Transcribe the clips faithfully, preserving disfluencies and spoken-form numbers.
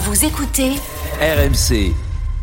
Vous écoutez R M C.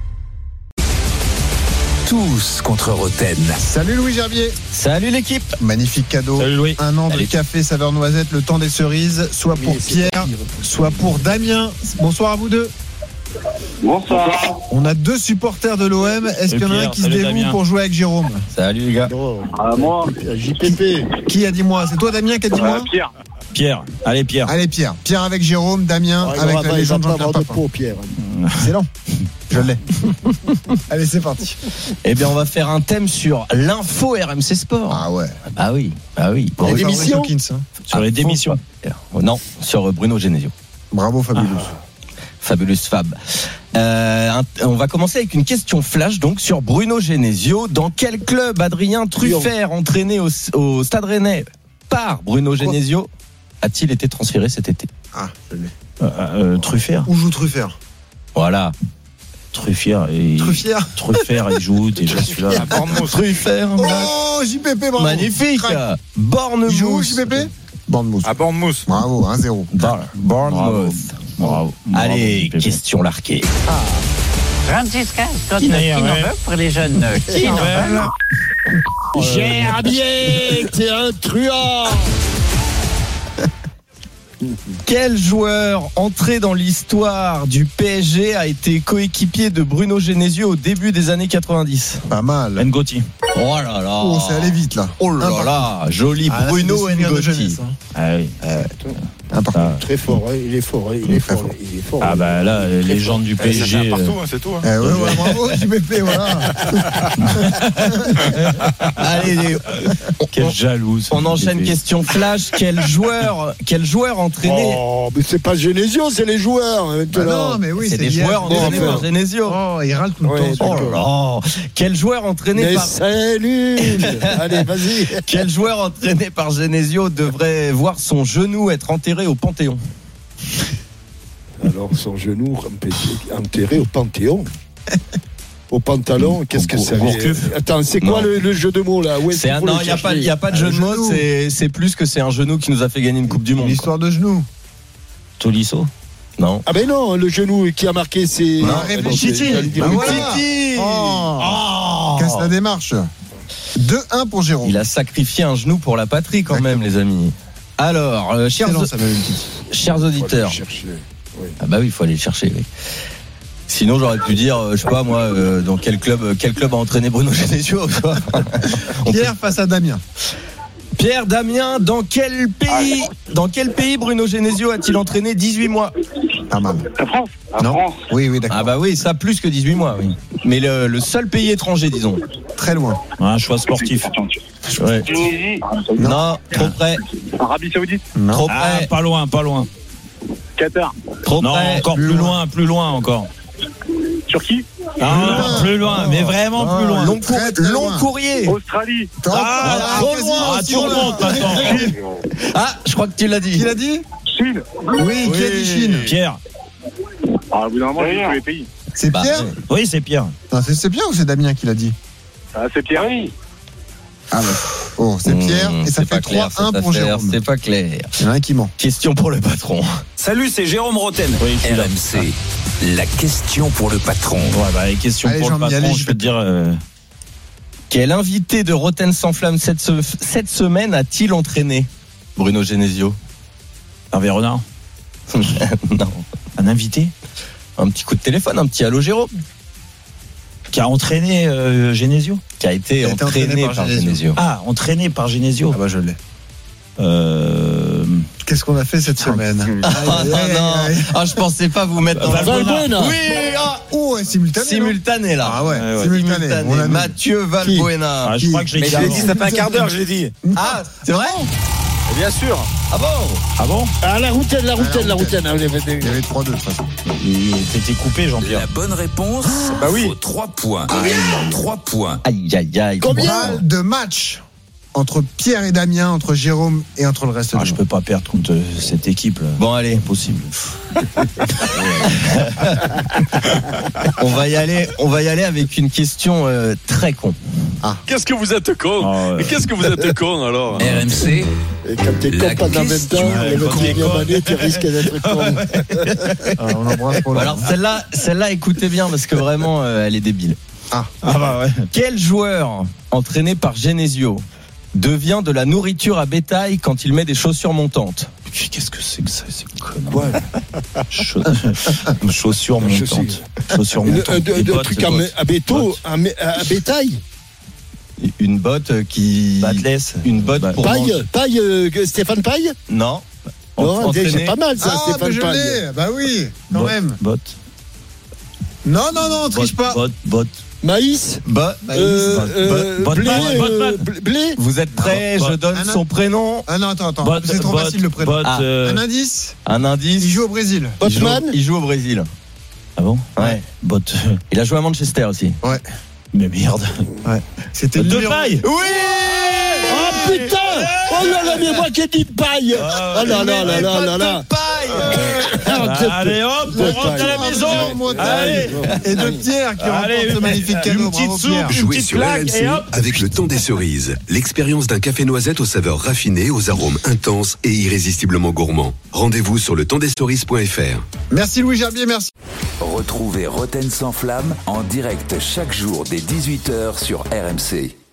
Tous contre Roten. Salut Louis Gerbier. Salut l'équipe. Magnifique cadeau. Salut Louis. Un an Salut. de café saveur noisette, le temps des cerises, soit pour Oui, Pierre, soit pour Damien. Bonsoir à vous deux. Bonsoir. On a deux supporters de l'O M. Est-ce qu'il y en a un Pierre, qui se salut dévoue Damien. pour jouer avec Jérôme? Salut les gars. Oh, Ah, moi, J P P. Qui a dit moi? C'est toi Damien qui a dit euh, moi? Pierre. Pierre. Allez Pierre. Allez Pierre. Pierre avec Jérôme, Damien Ah, avec va, la va, légende il va pas Jean-Pierre avoir de Papin. peau, Pierre. Excellent. Je l'ai. Allez, c'est parti. Eh bien on va faire un thème sur l'info R M C Sport. Ah ouais. Ah oui. Ah oui. Bravo, Les Fabrice démissions Hawkins, hein. Sur Ah, les faut démissions. Ah. Non, sur Bruno Genesio. Bravo Fabulous. Fabulous Fab. Euh, un- on va commencer avec une question flash donc sur Bruno Genesio. Dans quel club Adrien Truffert, entraîné au, au Stade Rennais par Bruno Genesio, a-t-il été transféré cet été? Ah, je l'ai. Euh, euh, Truffert, Où joue Truffert? Voilà. Truffert, et Truffert. Truffert, il joue déjà celui-là. Truffert. Oh, J P P, bravo. Magnifique. Crac. Bournemouth. Il joue où, J P P? Bournemouth. À Bournemouth. Bravo, un zéro. Bar- Bournemouth. Bravo. Bravo, Allez, J P P. question larquée. Francisca, Scott, Qui qui, n'est- n'en ouais. veut pour les jeunes Qui n'en veut Gerbier, t'es un truand. Quel joueur entré dans l'histoire du P S G a été coéquipier de Bruno Genesio au début des années quatre-vingt-dix? Pas mal. N'Goti. Oh là là. Oh, c'est allé vite là. Oh là Un par- là, joli Ah, là, Bruno c'est des souvenirs de N'Goti. jeunesse, hein. Ah oui. Un par- Ah, Très fort, hein, il est fort, hein, il est Très fort, fort. il est fort. ah bah là, légende du P S Ça G. vient euh, partout, hein, c'est tout. hein. Eh ouais, ouais, bravo, J P P, voilà. Allez, on, Quelle jalouse. on enchaîne question flash. Quel joueur, quel joueur entraîné? Oh, mais c'est pas Genesio, c'est les joueurs. hein, Ah maintenant. non, mais oui, c'est des lié à- joueurs entraînés Bon, par Genesio. Oh, il râle tout le Ouais, temps. Oh là là. Quel joueur entraîné Mais par c'est nul. Allez, vas-y. Quel joueur entraîné par Genesio devrait voir son genou être enterré au Panthéon? Alors, son genou enterré au Panthéon. Au pantalon, qu'est-ce que c'est? Gourcuff. Attends, c'est quoi Non. le, le jeu de mots là? Où est-ce C'est qu'il un, faut non, le il n'y a pas, chercher y a pas de Ah, jeu le de mots. genou. C'est, c'est plus que c'est un genou qui nous a fait gagner une Coupe du Monde. Une quoi. histoire de genoux. Tolisso. Non. Ah ben non, le genou qui a marqué c'est. Non, Ah, réfléchis. c'est- j'allais dire Bah le voilà. petit. Oh. Oh. Casse la démarche. deux un pour Jérôme. Il a sacrifié un genou pour la patrie quand même, les amis. Alors, euh, chers, Excellent, ça, Samuel Petit. chers Faut aller auditeurs. le chercher. Ah bah oui, il faut aller le chercher. Oui. Sinon, j'aurais pu dire, euh, je sais pas moi, euh, dans quel club, quel club a entraîné Bruno Genesio. tu vois. On Pierre face à Damien. Pierre Damien, dans quel pays, dans quel pays Bruno Genesio a-t-il entraîné dix-huit mois? Pas mal. La France. La Non. France. Oui, oui, d'accord. Ah bah oui, ça plus que dix-huit mois, oui. Mais le, le seul pays étranger, disons. Très loin. Un choix sportif. Ouais. Tunisie. Non, trop près, Arabie Saoudite. Non. trop Ah, près, pas loin, pas loin. Qatar. trop Non, près. encore plus loin, plus loin encore. Turquie. Ah, non, plus loin, mais vraiment Non, plus loin. Long, Très, cour- très long loin. courrier. Australie. Top. Ah, trop quasiment loin. Ah, aussi tu loin. remontes maintenant. Ah, je crois que tu l'as dit. Qui l'a dit? Chine. Oui, qui a dit Chine? Pierre. Ah, au bout d'un moment, j'ai tous les pays. C'est Bah, Pierre? ouais. Oui, c'est Pierre. Non, c'est c'est Pierre ou c'est Damien qui l'a dit? Ah, c'est Pierre. Oui. Ah ouais. Oh, c'est Pierre Mmh, et ça c'est fait pas clair, trois un cette pour affaire, Jérôme. C'est pas clair. Il y en a un qui ment. Question pour le patron. Salut, c'est Jérôme Roten. Oui, je suis R là. M C. La question pour le patron. Ouais, bah, les questions Allez, pour le Jean-Mi, patron, allez, je peux te dire. euh, Quel invité de Roten sans flamme cette, se- cette semaine a-t-il entraîné Bruno Genesio? Hervé Renard. Non. Un invité Un petit coup de téléphone, un petit allô Jérôme, qui a entraîné euh, Genesio. qui a été Qui a été entraîné, entraîné par, par Genesio. Genesio. Ah, entraîné par Genesio. Ah bah je l'ai. Euh, Qu'est-ce qu'on a fait cette semaine? Ah Aïe, non, aïe, non. aïe. Ah, je pensais pas vous mettre dans la Valbuena. Oui, ah, Oh, ouais, simultané. non simultané là. Ah ouais, Ouais, ouais. simultané. On a Mathieu Valbuena. ah, je crois que j'ai Mais dit je l'ai avant. dit, ça fait un quart d'heure, je l'ai dit. Ah, c'est vrai? Bien sûr. Ah bon? Ah bon? Ah, la routaine, la routaine, la routaine. routaine. Il y avait trois deux de toute façon. Il t'était coupé, Jean-Pierre. La bonne réponse, Bah oui. faut trois points. trois points. Aïe, aïe, aïe. Combien de matchs entre Pierre et Damien, entre Jérôme et entre le reste Ah, du je monde? peux pas perdre contre euh, cette équipe. Là. Bon, allez. Impossible. On va y aller, on va y aller avec une question euh, très con. Qu'est-ce que vous êtes con Ah, ouais. Mais qu'est-ce que vous êtes con alors R M C, Et quand t'es La con pendant vingt question. ans, Ouais, le quand t'es vingt-et-unième con. année, tu risques d'être con. Ah, on embrasse pour Alors celle-là, celle-là, écoutez bien parce que vraiment, euh, elle est débile. Ah bah ouais. Quel joueur entraîné par Genesio devient de la nourriture à bétail quand il met des chaussures montantes? Qu'est-ce que c'est que ça? C'est connerie. Quoi Chaussures Chaussures Je sais. montantes. Chaussures Un montantes. Des bottes, truc des à, bottes. à béto, Bottes. à, mé- à bétail. Une botte qui, Badless. une botte Bah, pour Paille, manger. paille, euh, Stéphane Paille. Non. Non, Entraîné- c'est pas mal ça, Ah, mais Stéphane je Paille. l'ai. Bah oui, quand Bottes, même. Bottes. Non, non, non, on triche Bottes, pas. bottes, bottes. Maïs, Bah, euh, botte, euh, botte, blé, botte, euh, botte, blé- blé. vous êtes prêts? Botte. Je donne Ah, non. son prénom. Ah non, attends, attends. Bottes, C'est trop bottes, facile le prénom. bottes, Ah, euh, Un indice. Un indice. Il joue au Brésil. Il joue, Botman. il joue au Brésil. Ah bon? Ouais. Bottes. Il a joué à Manchester aussi. Mais merde. C'était le De numéro- paille. Oui. Oh putain. Oh là là, mais moi qui ai dit paille. Oh là là là là là là. Allez hop, on rentre à la maison. Allez. Et de Pierre qui Allez, remporte ce magnifique cadeau. une petite Bravo, soupe, Pierre. une Jouez petite sur R claque M C et hop. avec le temps des cerises. L'expérience d'un café noisette aux saveurs raffinées, aux arômes intenses et irrésistiblement gourmands. Rendez-vous sur le temps des cerises point f r. Merci Louis Gerbier, merci. retrouvez Roten sans flamme en direct chaque jour dès dix-huit heures sur R M C.